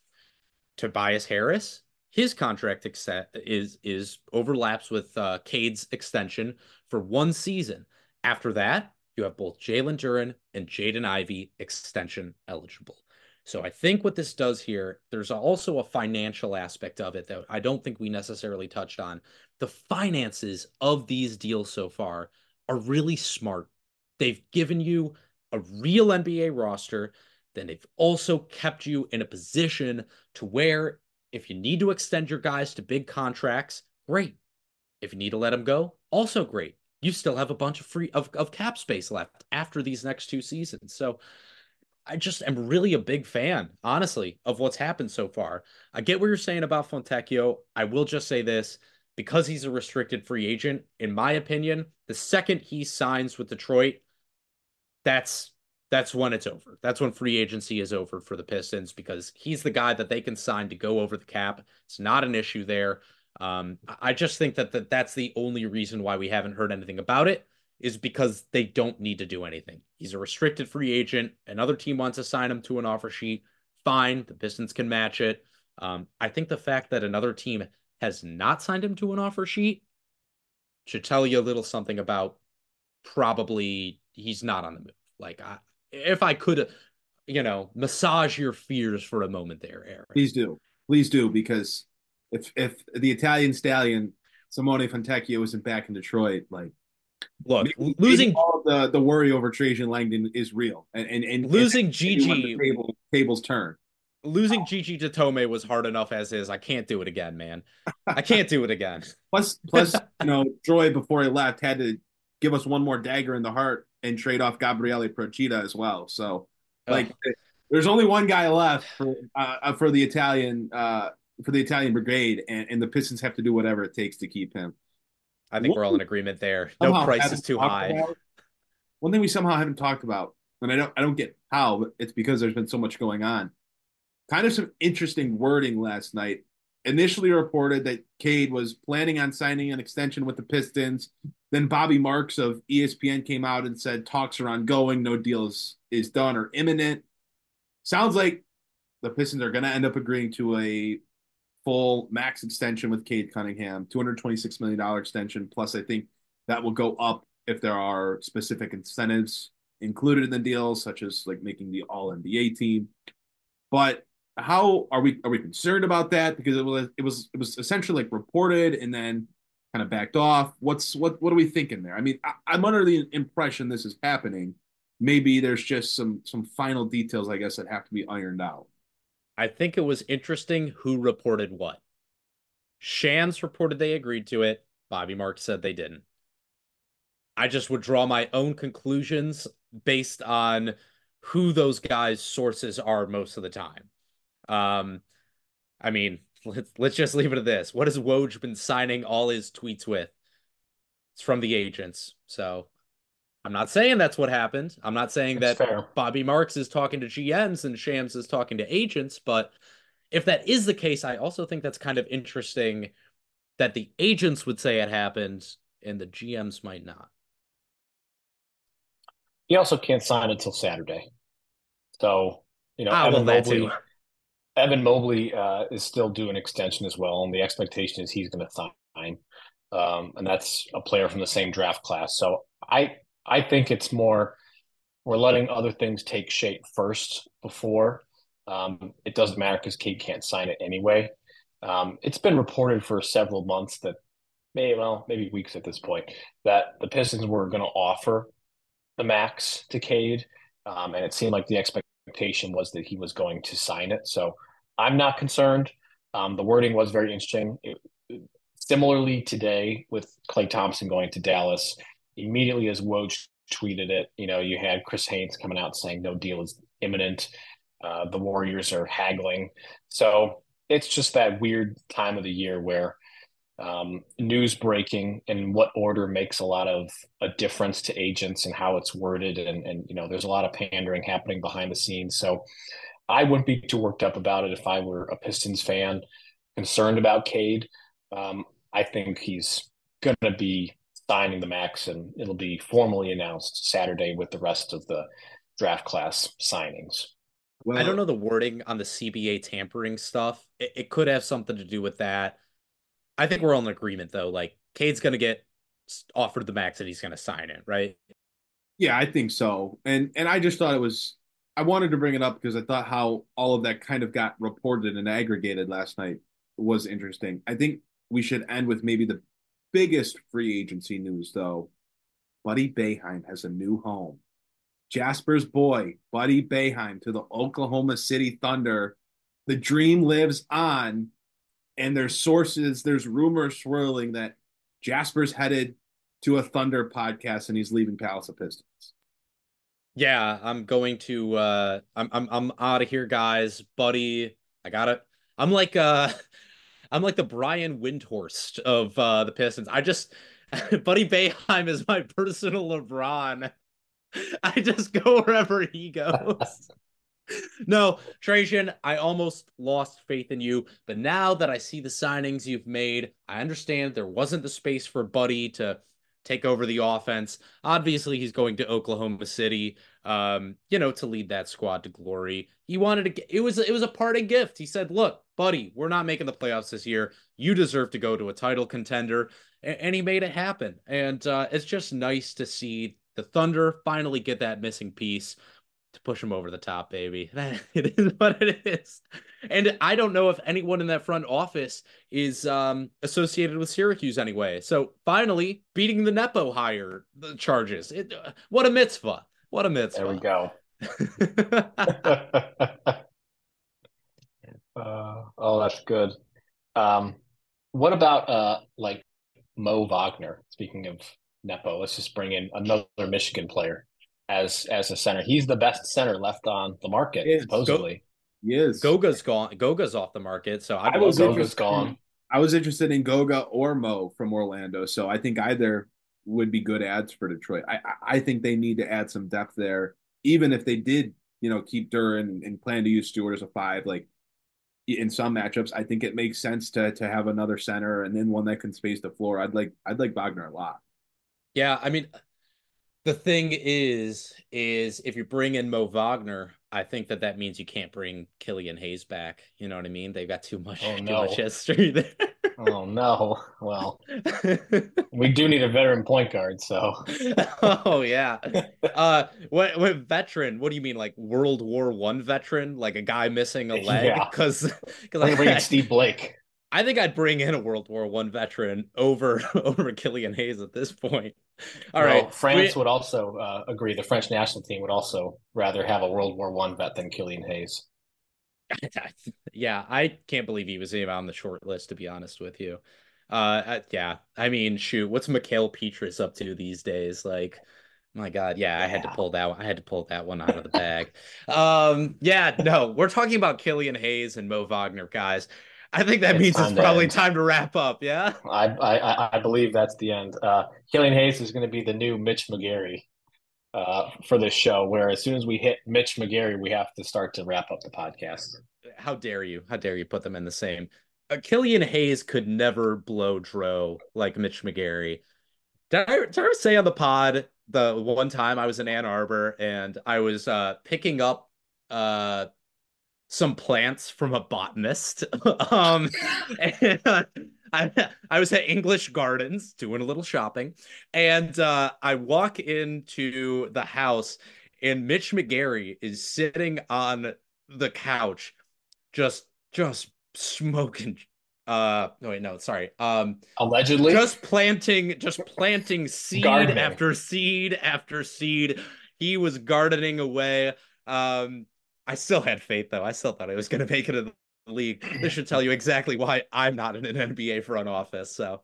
Tobias Harris, his contract ex- is is overlaps with uh, Cade's extension for one season. After that, you have both Jalen Duren and Jaden Ivey extension eligible. So I think what this does here, there's also a financial aspect of it that I don't think we necessarily touched on. The finances of these deals so far are really smart. They've given you a real N B A roster. Then they've also kept you in a position to where if you need to extend your guys to big contracts, great. If you need to let them go, also great. You still have a bunch of free of, of cap space left after these next two seasons. So I just am really a big fan, honestly, of what's happened so far. I get what you're saying about Fontecchio. I will just say this, because he's a restricted free agent, in my opinion, the second he signs with Detroit, that's that's when it's over. That's when free agency is over for the Pistons, because he's the guy that they can sign to go over the cap. It's not an issue there. Um, I just think that, that that's the only reason why we haven't heard anything about it, is because they don't need to do anything. He's a restricted free agent. Another team wants to sign him to an offer sheet. Fine. The Pistons can match it. Um, I think the fact that another team has not signed him to an offer sheet should tell you a little something about probably he's not on the move. Like, I, if I could, you know, massage your fears for a moment there, Aaron. Please do. Please do, because if if the Italian stallion, Simone Fontecchio, isn't back in Detroit, like, look, maybe, losing maybe all of the, the worry over Trajan Langdon is real. And, and, and losing and Gigi, the table, tables turn. Losing Gigi Datome was hard enough as is. I can't do it again, man. I can't do it again. Plus, plus, you know, Troy, before he left, had to give us one more dagger in the heart and trade off Gabriele Procida as well. So, like, oh. there's only one guy left for uh, for the Italian uh, for the Italian brigade, and, and the Pistons have to do whatever it takes to keep him. I think what we're all in agreement there. No price is too high. About, one thing we somehow haven't talked about, and I don't I don't get how, but it's because there's been so much going on. Kind of some interesting wording last night. Initially reported that Cade was planning on signing an extension with the Pistons. Then Bobby Marks of E S P N came out and said talks are ongoing. No deal is, is done or imminent. Sounds like the Pistons are going to end up agreeing to a full max extension with Cade Cunningham, two hundred twenty-six million dollars extension. Plus, I think that will go up if there are specific incentives included in the deal, such as like making the all N B A team. But how are we are we concerned about that? Because it was it was it was essentially like reported and then kind of backed off. What's what what are we thinking there? I mean, I, I'm under the impression this is happening. Maybe there's just some some final details, I guess, that have to be ironed out. I think it was interesting who reported what. Shams reported they agreed to it. Bobby Marks said they didn't. I just would draw my own conclusions based on who those guys' sources are most of the time. Um, I mean, let's, let's just leave it at this. What has Woj been signing all his tweets with? It's from the agents. So I'm not saying that's what happened. I'm not saying That's that fair. Bobby Marks is talking to G Ms and Shams is talking to agents. But if that is the case, I also think that's kind of interesting that the agents would say it happened and the G Ms might not. He also can't sign until Saturday. So, you know, Ah, well, Evan that too. Mobley, Evan Mobley uh, is still due an extension as well, and the expectation is he's going to sign. Um, and that's a player from the same draft class. So I I think it's more we're letting other things take shape first before. Um, it doesn't matter because Cade can't sign it anyway. Um, it's been reported for several months that maybe well maybe weeks at this point that the Pistons were going to offer the max to Cade, um, and it seemed like the expectation was that he was going to sign it. So I'm not concerned. Um, the wording was very interesting. It, it, similarly today with Klay Thompson going to Dallas, immediately as Woj tweeted it, you know, you had Chris Haynes coming out saying no deal is imminent. Uh, the Warriors are haggling. So it's just that weird time of the year where um, news breaking in what order makes a lot of a difference to agents and how it's worded. And, and, you know, there's a lot of pandering happening behind the scenes. So I wouldn't be too worked up about it if I were a Pistons fan concerned about Cade. Um, I think he's going to be signing the max, and it'll be formally announced Saturday with the rest of the draft class signings. Well, I don't know the wording on the C B A tampering stuff. It, it could have something to do with that. I think we're all in agreement, though. Like, Cade's going to get offered the max and he's going to sign it, right? Yeah, I think so. And and I just thought it was – I wanted to bring it up because I thought how all of that kind of got reported and aggregated last night was interesting. I think we should end with maybe the biggest free agency news, though. Buddy Boeheim has a new home. Jasper's boy, Buddy Boeheim, to the Oklahoma City Thunder. The dream lives on, and there's sources, there's rumors swirling that Jasper's headed to a Thunder podcast and he's leaving Palace of Pistons. Yeah, I'm going to uh I'm I'm I'm out of here, guys. Buddy, I got it. I'm like uh I'm like the Brian Windhorst of uh the Pistons. I just Buddy Boeheim is my personal LeBron. I just go wherever he goes. No, Trajan, I almost lost faith in you, but now that I see the signings you've made, I understand there wasn't the space for Buddy to take over the offense. Obviously, he's going to Oklahoma City, um, you know, to lead that squad to glory. He wanted to get, it was it was a parting gift. He said, "Look, Buddy, we're not making the playoffs this year. You deserve to go to a title contender," and, and he made it happen. And uh, it's just nice to see the Thunder finally get that missing piece to push him over the top, baby. It is what it is. And I don't know if anyone in that front office is um, associated with Syracuse anyway. So finally, beating the Nepo hire the charges. It, uh, what a mitzvah. What a mitzvah. There we go. uh, oh, that's good. Um, what about uh, like Mo Wagner? Speaking of Nepo, let's just bring in another Michigan player as as a center. He's the best center left on the market, yeah, supposedly. Yes. Goga's gone. Goga's off the market, so I'd I was Goga's gone. I was interested in Goga or Mo from Orlando, so I think either would be good ads for Detroit. I I think they need to add some depth there, even if they did, you know, keep Duren and, and plan to use Stewart as a five. Like in some matchups, I think it makes sense to to have another center and then one that can space the floor. I'd like I'd like Wagner a lot. Yeah, I mean, the thing is, is if you bring in Mo Wagner, I think that that means you can't bring Killian Hayes back. You know what I mean? They've got too much, oh, too no. much history there. Oh no! Well, we do need a veteran point guard. So, oh yeah. Uh, what what veteran? What do you mean, like World War One veteran? Like a guy missing a leg? Because yeah. because I bring in Steve Blake. I think I'd bring in a World War One veteran over over Killian Hayes at this point. All well, right, France we, would also uh, agree. The French national team would also rather have a World War One vet than Killian Hayes. Yeah, I can't believe he was even on the short list, to be honest with you. Uh, yeah, I mean, shoot, what's Mikael Petrus up to these days? Like, my God, yeah, I had to pull that one. I had to pull that one out of the bag. um, yeah, no, we're talking about Killian Hayes and Mo Wagner, guys. I think that it's means it's probably end. time to wrap up. Yeah, I I I believe that's the end. Uh, Killian Hayes is going to be the new Mitch McGary uh, for this show. Where as soon as we hit Mitch McGary, we have to start to wrap up the podcast. How dare you? How dare you put them in the same? Uh, Killian Hayes could never blow Dro like Mitch McGary. Did I, did I ever say on the pod the one time I was in Ann Arbor and I was uh, picking up uh, some plants from a botanist. um, and, uh, I, I was at English Gardens doing a little shopping, and uh, I walk into the house, and Mitch McGary is sitting on the couch, just just smoking. Uh, no, wait, no, sorry. Um, allegedly, just planting, just planting seed Gardening. after seed after seed. He was gardening away. Um, I still had faith, though. I still thought I was going to make it in the league. This should tell you exactly why I'm not in an N B A front office. So,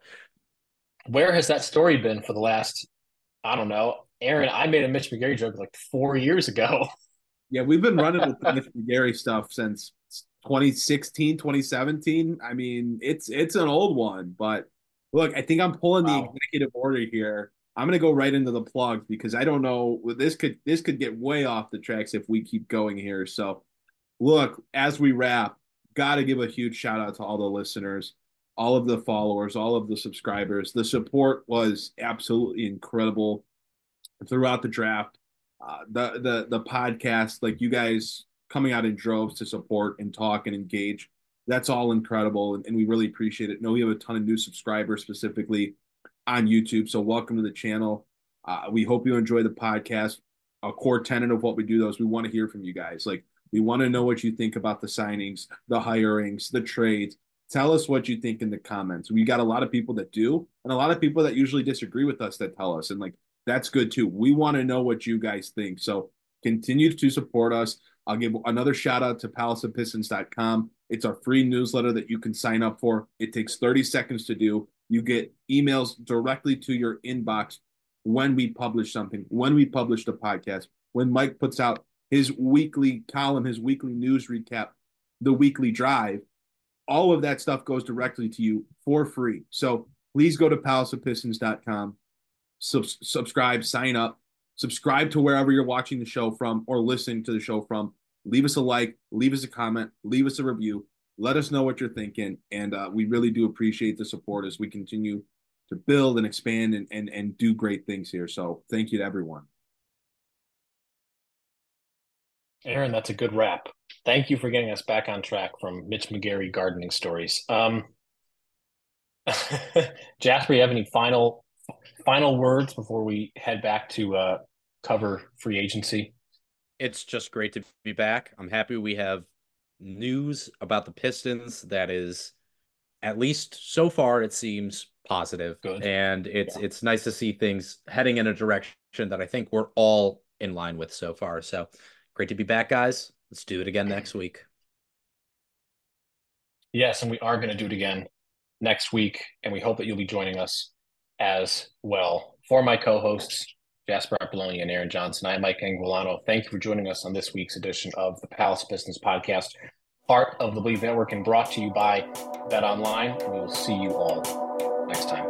where has that story been for the last, I don't know, Aaron? I made a Mitch McGary joke like four years ago. Yeah, we've been running with the Mitch McGary stuff since twenty sixteen, twenty seventeen. I mean, it's it's an old one, but look, I think I'm pulling wow. the executive order here. I'm gonna go right into the plugs because I don't know, this could this could get way off the tracks if we keep going here. So, look, as we wrap, got to give a huge shout out to all the listeners, all of the followers, all of the subscribers. The support was absolutely incredible throughout the draft. Uh, the the the podcast, like you guys coming out in droves to support and talk and engage, that's all incredible, and, and we really appreciate it. I know we have a ton of new subscribers specifically on YouTube, so welcome to the channel. Uh, we hope you enjoy the podcast. A core tenet of what we do, though, is we want to hear from you guys. Like, we want to know what you think about the signings, the hirings, the trades. Tell us what you think in the comments. We got a lot of people that do, and a lot of people that usually disagree with us that tell us, and like, that's good too. We want to know what you guys think. So continue to support us. I'll give another shout out to palace of pistons dot com. It's our free newsletter that you can sign up for. It takes thirty seconds to do. You get emails directly to your inbox when we publish something, when we publish the podcast, when Mike puts out his weekly column, his weekly news recap, the weekly drive. All of that stuff goes directly to you for free. So please go to palace of pistons dot com, sub- subscribe, sign up, subscribe to wherever you're watching the show from or listening to the show from. Leave us a like, leave us a comment, leave us a review. Let us know what you're thinking. And uh, we really do appreciate the support as we continue to build and expand and, and, and do great things here. So thank you to everyone. Aaron, that's a good wrap. Thank you for getting us back on track from Mitch McGary gardening stories. Um, Jasper, you have any final final words before we head back to uh, cover free agency? It's just great to be back. I'm happy we have news about the Pistons that is, at least so far, it seems positive. Good. And it's yeah. it's nice to see things heading in a direction that I think we're all in line with so far. So great to be back, guys. Let's do it again next week. Yes, and we are going to do it again next week, and we hope that you'll be joining us as well. For my co-hosts, Jasper Apollonia and Aaron Johnson, I'm Mike Anguilano. Thank you for joining us on this week's edition of the Palace Pistons podcast, part of the Bleav Network and brought to you by BetOnline. We will see you all next time.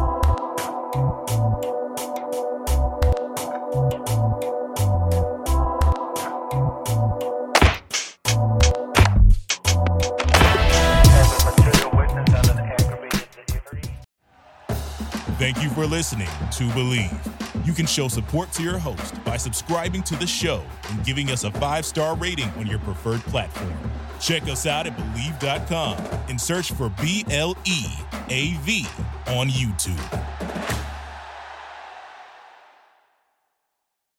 Thank you for listening to Bleav. You can show support to your host by subscribing to the show and giving us a five-star rating on your preferred platform. Check us out at Bleav dot com and search for B L E A V on YouTube.